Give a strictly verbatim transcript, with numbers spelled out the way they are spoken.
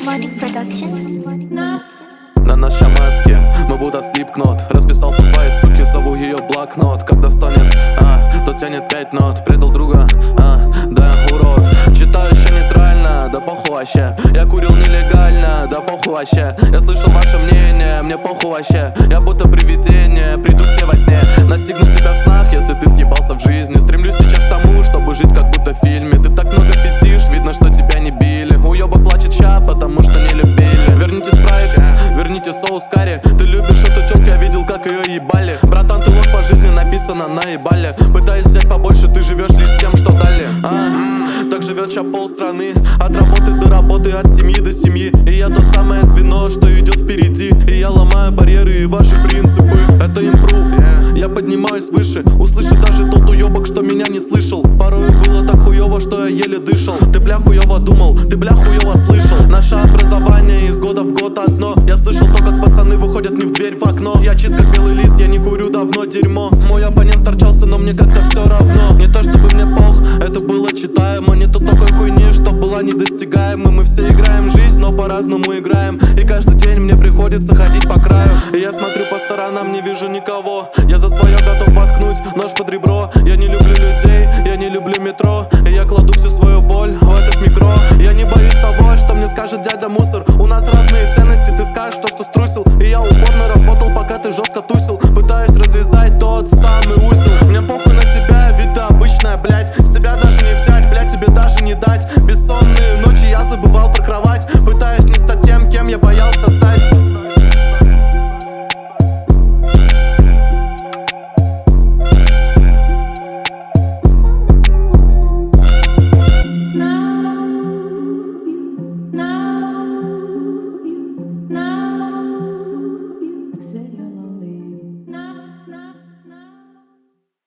Money Productions. На нашей маске мы будто слипкнот. Расписался в твоей суке, зову ее блокнот. Когда стонет, а, то тянет пять нот. Предал друга, а, да урод. Читаю еще нейтрально, да похуй вообще. Я курил нелегально, да похуй вообще. Я слышал ваше мнение, мне похуй вообще. Я будто привидение, приду к тебе во сне. Настигну тебя в снах, если ты съебался в жизни. Стремлюсь сейчас к тому, чтобы жить как будто в фильме. Ты так много пиздишь, видно, что тебя не били. Уёба плачет ща, потому что не любили. Верните спрайт, верните соус карри. Ты любишь эту тёлку, я видел, как ее ебали. Братан, ты ложь по жизни написано на ебале. Пытаюсь взять побольше, ты живешь лишь с тем, что дали. а, Так живет ща полстраны. От работы до работы, от семьи до семьи. И я то самое звено, что идет впереди. И я ломаю барьеры и ваши принципы. Это импрув, я поднимаюсь выше. Услышит даже тот уёбок, что меня не слышал. Порой было так хуёво, что я еле дышал. Ты бля хуёво думал, ты бля хуёво слышал. Наше образование из года в год одно. Я слышал то, как пацаны выходят не в дверь, в окно. Я чист как белый лист, я не курю давно, дерьмо. Мой оппонент торчался, но мне как-то все равно. Не то чтобы мне пох, это было читаемо. Нету такой хуйни, что была недостигаема. Мы все играем в жизнь, но по-разному играем. И каждый день мне приходится ходить по краю. И я смотрю по сторонам, не вижу никого. Я за свое готов воткнуть нож под ребро. Я не люблю людей, я не люблю метро. И я кладу всю свою боль в этот микро. Я